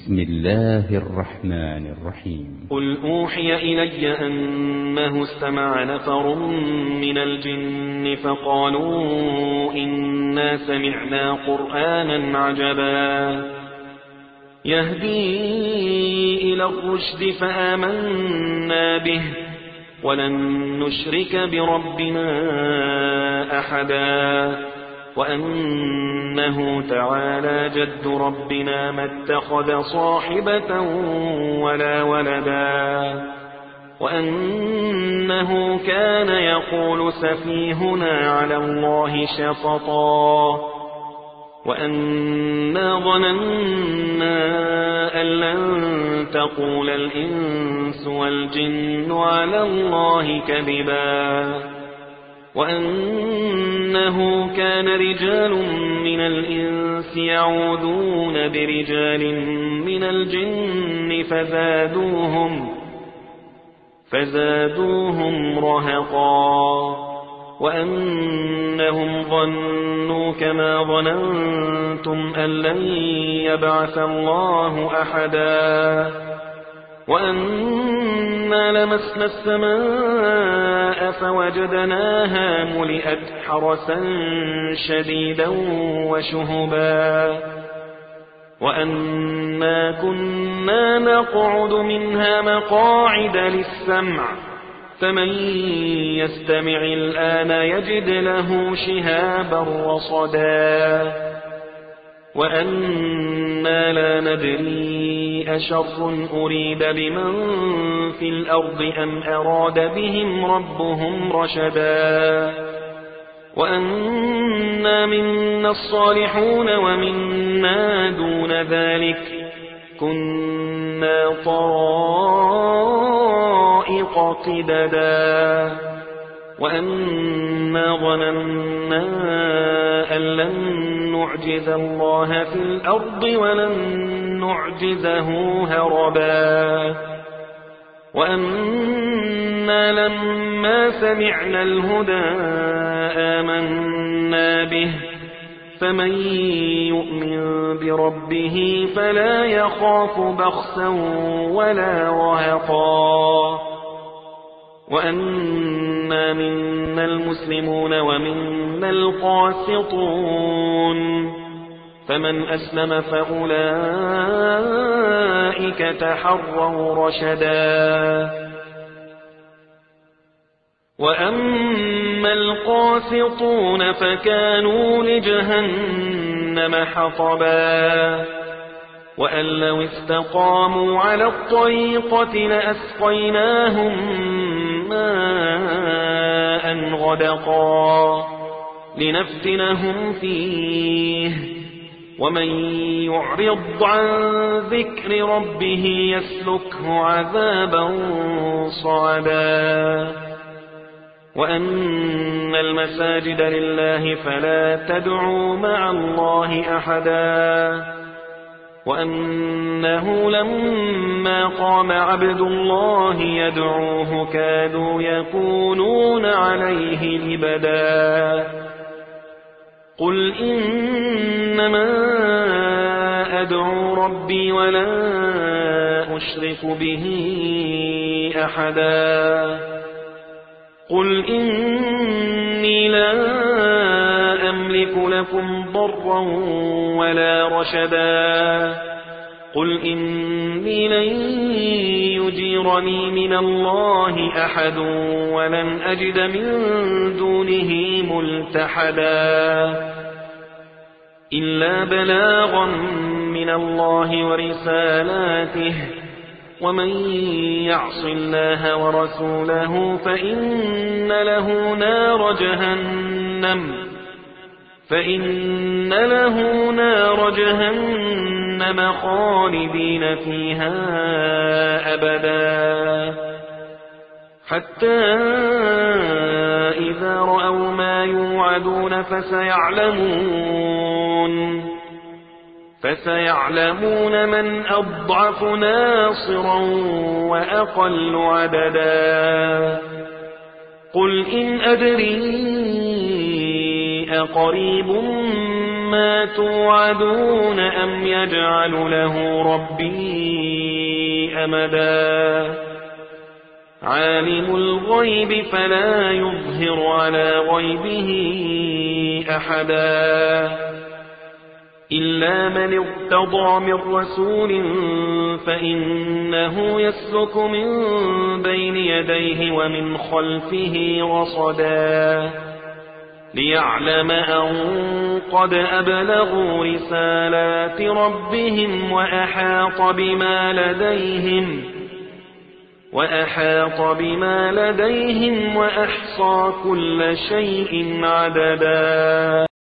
بسم الله الرحمن الرحيم. قل أوحي إلي أنه استمع نفر من الجن فقالوا إنا سمعنا قرآنا عجبا يهدي إلى الرشد فآمنا به ولن نشرك بربنا أحدا وأنه تعالى جد ربنا ما اتخذ صاحبة ولا ولدا وأنه كان يقول سفيهنا على الله شططا وأنا ظننا أن لن تقول الإنس والجن على الله كذبا وأنه كان رجال من الإنس يعوذون برجال من الجن فزادوهم رهقا وأنهم ظنوا كما ظننتم أن لن يبعث الله أحدا وأنا لمسنا السماء فوجدناها ملئت حرسا شديدا وشهبا وأنا كنا نقعد منها مقاعد للسمع فمن يستمع الآن يجد له شهابا رصدا وأنا لا ندري أشر أريد بمن في الأرض أم أراد بهم ربهم رشدا وأنا منا الصالحون ومنا دون ذلك كنا طرائق قددا وأنا ظننا أن لن نعجز الله في الأرض ولن نعجزه هربا وأنا لما سمعنا الهدى آمنا به فمن يؤمن بربه فلا يخاف بخسا ولا رهقا وأنا منا المسلمون ومنا القاسطون فمن أسلم فأولئك تحروا رشدا وأما القاسطون فكانوا لجهنم حطبا وأن لو استقاموا على الطريقة لأسقيناهم ماء غدقا لنفتنهم فيه ومن يعرض عن ذكر ربه يسلكه عذابا صعدا وأن المساجد لله فلا تدعوا مع الله أحدا وأنه لما قام عبد الله يدعوه كادوا يكونون عليه لبدا قل إنما أدعو ربي ولا أشرك به أحدا قل إني لا أملك لكم ضرا ولا رشدا قل إني لن يجيرني من الله أحد ولن أجد من دونه ملتحدا إلا بلاغا من الله ورسالاته ومن يعص الله ورسوله فإن له نار جهنم خالدين فيها أبدا حتى إذا رأوا ما يوعدون فسيعلمون من أضعف ناصرا وأقل عددا قل إن أدري أقريب ما توعدون أم يجعل له ربي أمدا عالم الغيب فلا يظهر على غيبه أحدا إلا من ارتضى من رسول فإنه يسلك من بين يديه ومن خلفه رصدا ليعلم أن قد أبلغوا رسالات ربهم وأحاط بما لديهم وأحصى كل شيء عددا